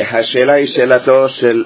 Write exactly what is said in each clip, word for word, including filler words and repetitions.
השאלה היא שאלתו של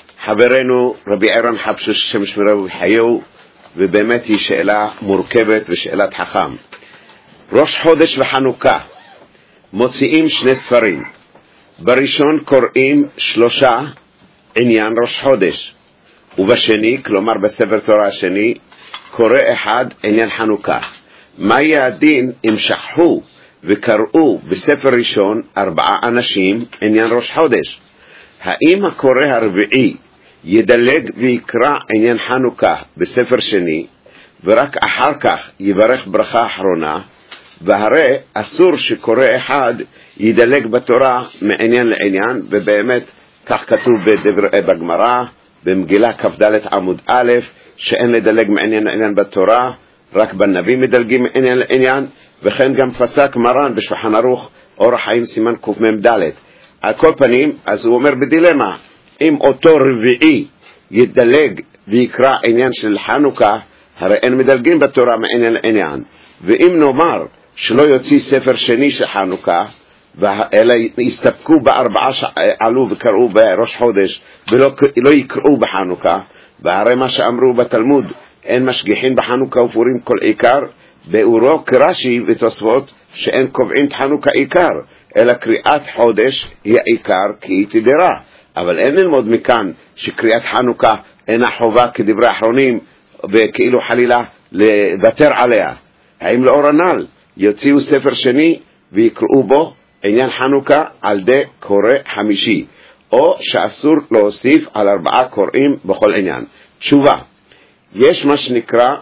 חברנו רבי ערן חבשוש שמשמרו וחיו, ובאמת היא שאלה מורכבת ושאלת חכם. ראש חודש וחנוכה מוציאים שני ספרים. בראשון קוראים שלושה עניין ראש חודש, ובשני, כלומר בספר תורה השני, קורא אחד עניין חנוכה. מה יהיה הדין אם שכחו וקראו בספר ראשון ארבעה אנשים עניין ראש חודש? האם הקורא הרביעי ידלג ויקרא עניין חנוכה בספר שני, ורק אחר כך יברך ברכה אחרונה? והרי אסור שקורא אחד ידלג בתורה מעניין לעניין, ובאמת כך כתוב בדבר, בגמרא, במגילה כ"ד עמוד א', שאין לדלג מעניין לעניין בתורה, רק בנביא מדלגים מעניין לעניין, וכן גם פסק מרן בשולחן ערוך אורח חיים סימן קמ"ד. על כל פנים, אז הוא אומר בדילמה, אם אותו רביעי ידלג ויקרא עניין של חנוכה, הרי אין מדלגים בתורה מעניין לעניין. ואם נאמר שלא יוציא ספר שני של חנוכה, אלא יסתפקו בארבעה שעלו וקראו בראש חודש ולא לא יקראו בחנוכה, והרי מה שאמרו בתלמוד, אין משגיחין בחנוכה ופורים כל עיקר, באורו כרש"י ותוספות שאין קובעים את חנוכה עיקר, אלא קריאת חודש היא העיקר כי היא תדרה. אבל אין ללמוד מכאן שקריאת חנוכה אינה חובה כדברי האחרונים, וכאילו חלילה לוותר עליה. האם לאור הנ"ל יוציאו ספר שני ויקראו בו עניין חנוכה על ידי קורא חמישי, או שאסור להוסיף על ארבעה קוראים בכל עניין? תשובה, יש מה שנקרא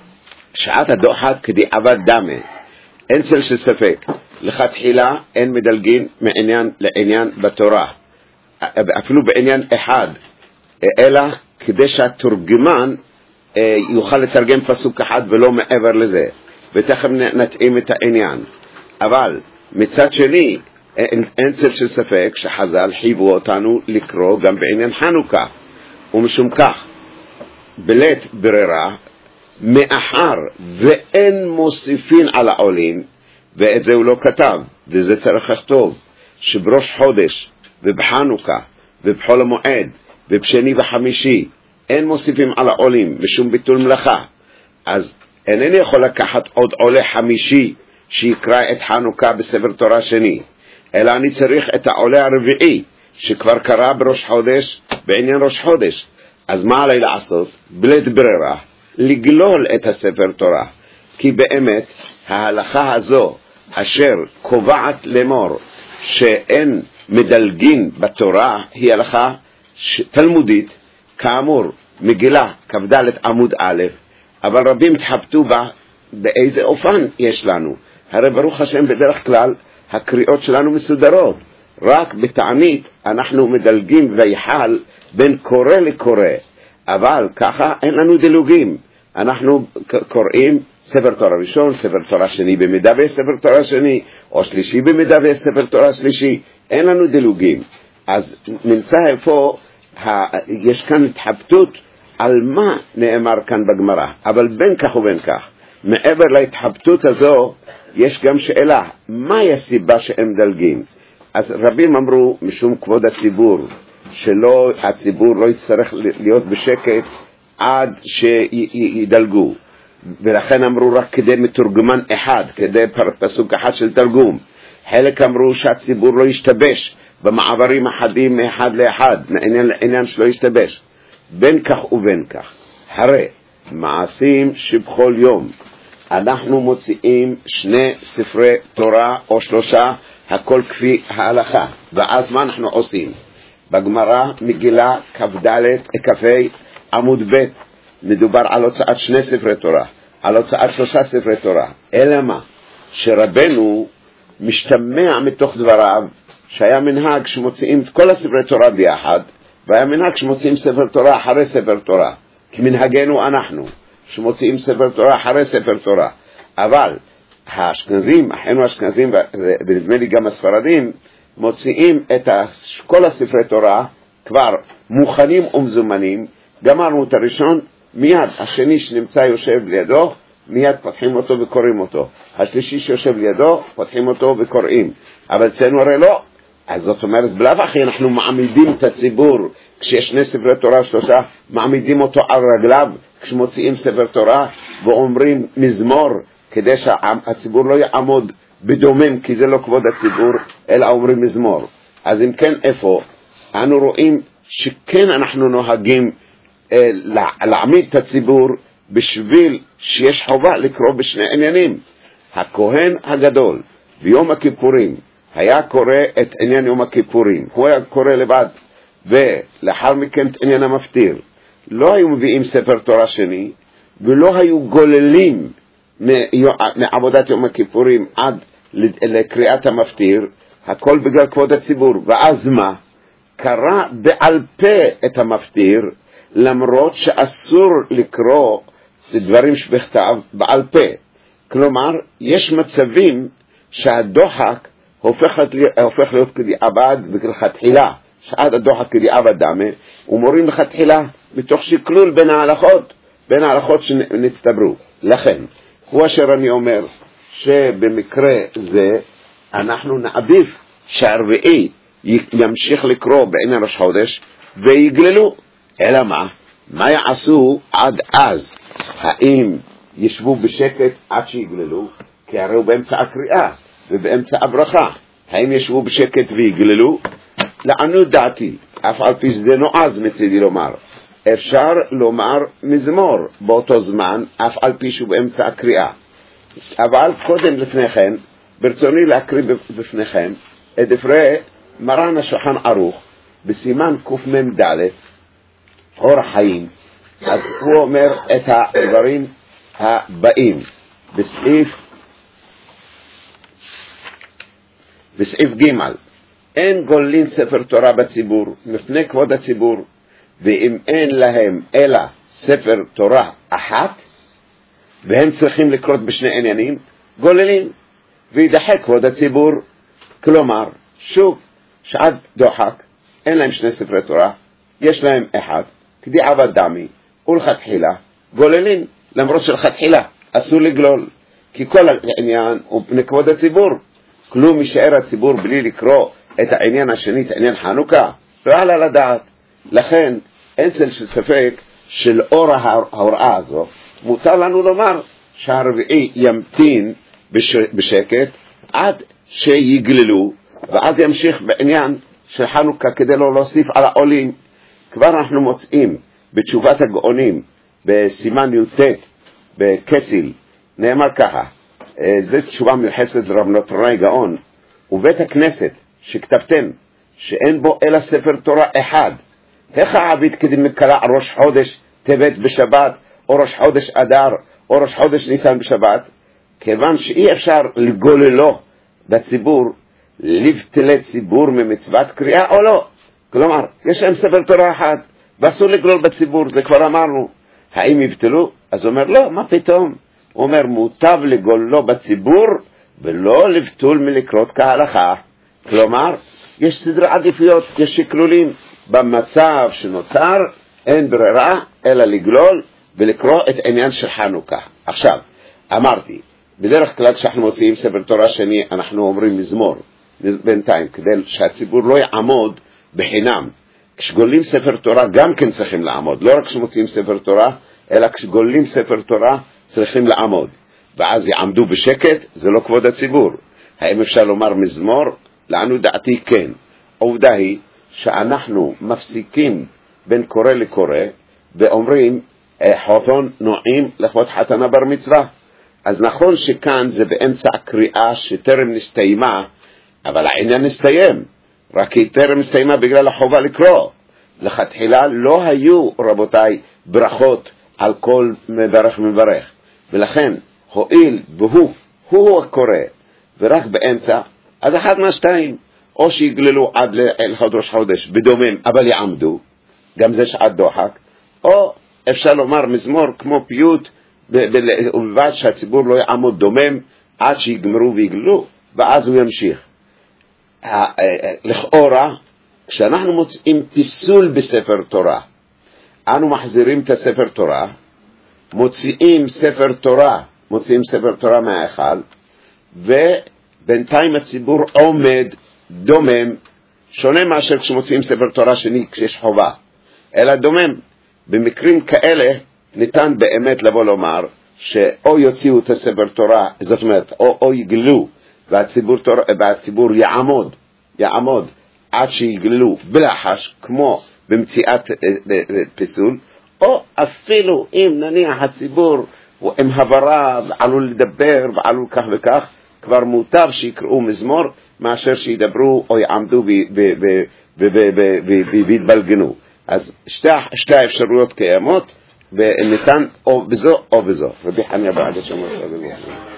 שעת הדוחק כדיעבד דמה. אין צל של ספק, לכתחילה אין מדלגין מעניין לעניין בתורה, אפילו בעניין אחד, אלא כדי שהתורגמן יוכל לתרגם פסוק אחד ולא מעבר לזה, ותכף נתאים את העניין. אבל מצד שני אין, אין צל של ספק שחז"ל חייבו אותנו לקרוא גם בעניין חנוכה, ומשום כך בלית ברירה, מאחר ואין מוסיפין על העולים, ואת זה הוא לא כתב, וזה צריך לכתוב, שבראש חודש ובחנוכה ובחול המועד ובשני וחמישי אין מוסיפים על העולים משום ביטול מלאכה, אז אינני יכול לקחת עוד עולה חמישי שיקרא את חנוכה בספר תורה שני, אלא אני צריך את העולה הרביעי שכבר קרא בראש חודש בעניין ראש חודש. אז מה עליי לעשות? בלית ברירה לגלול את הספר תורה, כי באמת ההלכה הזו אשר קובעת לאמור שאין מדלגין בתורה היא הלכה תלמודית, כאמור מגילה כ"ד עמוד א', אבל רבים התחבטו בה באיזה אופן יש לנו. הרי ברוך השם בדרך כלל הקריאות שלנו מסודרות, רק בתענית אנחנו מדלגים ויחל בין קורא לקורא, אבל ככה אין לנו דילוגים. אנחנו קוראים ספר תורה ראשון, ספר תורה שני במידה ויש ספר תורה שני, או שלישי במידה ויש ספר תורה שלישי, אין לנו דילוגים. אז נמצא איפה ה... יש כאן התחבטות על מה נאמר כאן בגמרא. אבל בין כך ובין כך, מעבר להתחבטות הזו יש גם שאלה, מהי הסיבה שהם דלגים? אז רבים אמרו משום כבוד הציבור, שלא הציבור לא יצטרך להיות בשקט עד שידלגו, ולכן אמרו רק כדי מתורגמן אחד, כדי פסוק אחד של תרגום. חלק אמרו שהציבור לא ישתבש במעברים אחדים מאחד לאחד, מעניין לעניין שלא ישתבש. בין כך ובין כך, הרי מעשים שבכל יום אנחנו מוציאים שני ספרי תורה או שלושה, הכל כפי ההלכה. ואז מה אנחנו עושים? בגמרא מגילה כ"ד כ"ה עמוד ב' מדובר על הוצאת שני ספרי תורה, על הוצאת שלושה ספרי תורה. אלא מה? שרבנו משתמע מתוך דבריו שהיה מנהג שמוציאים את כל הספרי תורה ביחד, והיה מנהג שמוציאים ספר תורה אחרי ספר תורה, כי מנהגנו אנחנו שמוציאים ספר תורה אחרי ספר תורה. אבל האשכנזים, אחינו האשכנזים ונדמה לי גם הספרדים, מוציאים את כל הספרי תורה כבר מוכנים ומזומנים. גמרנו את הראשון, מיד השני שנמצא יושב לידו, מיד פותחים אותו וקוראים אותו. השלישי שיושב לידו, פותחים אותו וקוראים. אבל אצלנו הרי לא, אז זאת אומרת, בלב אחי אנחנו מעמידים את הציבור, כשיש שני ספרי תורה שלושה, מעמידים אותו על רגליו, כשמוציאים ספר תורה ואומרים מזמור, כדי שהציבור לא יעמוד בדומם, כי זה לא כבוד הציבור, אלא אומרים מזמור. אז אם כן, איפה? אנו רואים שכן אנחנו נוהגים אה, להעמיד את הציבור, בשביל שיש חובה לקרוא בשני עניינים. הכהן הגדול ביום הכיפורים היה קורא את עניין יום הכיפורים, הוא היה קורא לבד, ולאחר מכן את עניין המפטיר. לא היו מביאים ספר תורה שני, ולא היו גוללים מעבודת יום הכיפורים עד לקריאת המפטיר, הכל בגלל כבוד הציבור. ואז מה? קרא בעל פה את המפטיר, למרות שאסור לקרוא דברים שבכתב בעל פה. כלומר, יש מצבים שהדוחק הופך להיות, הופך להיות כדיעבד וכלכתחילה, שעד הדוחק כדיעבד דמה, ומורים לכתחילה מתוך שקלול בין ההלכות, בין ההלכות שנצטברו. לכן, הוא אשר אני אומר, שבמקרה זה אנחנו נעדיף שהרביעי ימשיך לקרוא בעניין ראש חודש ויגללו. אלא מה? מה יעשו עד אז? האם ישבו בשקט עד שיגללו? כי הרי הוא באמצע הקריאה ובאמצע הברכה. האם ישבו בשקט ויגללו? לעניות דעתי, אף על פי שזה נועז מצידי לומר, אפשר לומר מזמור באותו זמן, אף על פי שהוא באמצע הקריאה. אבל קודם לפני כן, ברצוני להקריא בפניכם את דברי מרן השולחן ערוך בסימן קמ"ד, אור החיים. אז הוא אומר את הדברים הבאים בסעיף בסעיף ג': אין גולין ספר תורה בציבור מפני כבוד הציבור, ואם אין להם אלא ספר תורה אחת והם צריכים לקרות בשני עניינים, גוללים וידחק כבוד הציבור. כלומר, שוב, שעד דוחק אין להם שני ספרי תורה, יש להם אחד כדיעבד דמי, ולכתחילה גוללים, למרות שלכתחילה אסור לגלול, כי כל העניין הוא פני כבוד הציבור. כלום יישאר הציבור בלי לקרוא את העניין השני, את העניין חנוכה, לא עלה לדעת. לכן אין צל של ספק של אור ההוראה הזו, מותר לנו לומר שהרביעי ימתין בשקט עד שיגללו, ואז ימשיך בעניין של חנוכה כדי לא להוסיף על העולים. כבר אנחנו מוצאים בתשובת הגאונים בסימן י"ט בקסיל, נאמר ככה, זו תשובה מיוחסת לרב נתנאי גאון: ובית הכנסת שכתבתם שאין בו אלא ספר תורה אחד, איך העביד כדי מקלה על ראש חודש טבת בשבת, או ראש חודש אדר, או ראש חודש ניסן בשבת? כיוון שאי אפשר לגוללו בציבור, לבטלי ציבור ממצוות קריאה או לא. כלומר, יש להם ספר תורה אחד ואסור לגלול בציבור, זה כבר אמרנו. האם יבטלו? אז הוא אומר לא, מה פתאום? הוא אומר מוטב לגוללו בציבור ולא לבטול מלקרות כהלכה. כלומר, יש סדרי עדיפויות, יש שקלולים. במצב שנוצר אין ברירה אלא לגלול ולקרוא את עניין של חנוכה. עכשיו, אמרתי, בדרך כלל כשאנחנו מוציאים ספר תורה שני אנחנו אומרים מזמור בינתיים, כדי שהציבור לא יעמוד בחינם. כשגולים ספר תורה גם כן צריכים לעמוד, לא רק כשמוציאים ספר תורה, אלא כשגולים ספר תורה צריכים לעמוד, ואז יעמדו בשקט. זה לא כבוד הציבור. האם אפשר לומר מזמור? לעניות דעתי כן. עובדה היא שאנחנו מפסיקים בין קורא לקורא ואומרים חותון נועים לכבוד חתנה בר מצווה. אז נכון שכאן זה באמצע הקריאה שטרם נסתיימה, אבל העניין נסתיים, רק היא טרם נסתיימה בגלל החובה לקרוא. לכתחילה לא היו, רבותיי, ברכות על כל מברך מברך, ולכן הועיל והוא הוא הקורא ורק באמצע, אז אחד מהשתיים, או שיגללו עד להלכות ראש חודש בדומם אבל יעמדו, גם זה שעת דוחק, או אפשר לומר מזמור כמו פיוט, ובלבד שהציבור לא יעמוד דומם עד שיגמרו ויגללו, ואז הוא ימשיך. לכאורה, כשאנחנו מוצאים פיסול בספר תורה, אנו מחזירים את הספר תורה, מוציאים ספר תורה, מוציאים ספר תורה מהאחד, ובינתיים הציבור עומד דומם שונה מאשר כשמוצאים ספר תורה שני כשיש חובה, אלא דומם. במקרים כאלה ניתן באמת לבוא לומר שאו יוציאו את הספר תורה, זאת אומרת, או, או יגלו, והציבור, תורה, והציבור יעמוד, יעמוד עד שיגלו בלחש, כמו במציאת פיסול, או אפילו אם נניח הציבור עם הברה ועלול לדבר ועלול כך וכך, כבר מוטב שיקראו מזמור מאשר שידברו או יעמדו ויתבלגנו. אז שתי, שתי האפשרויות קיימות, וניתן או בזו או בזו. רבי חניה בעד השם.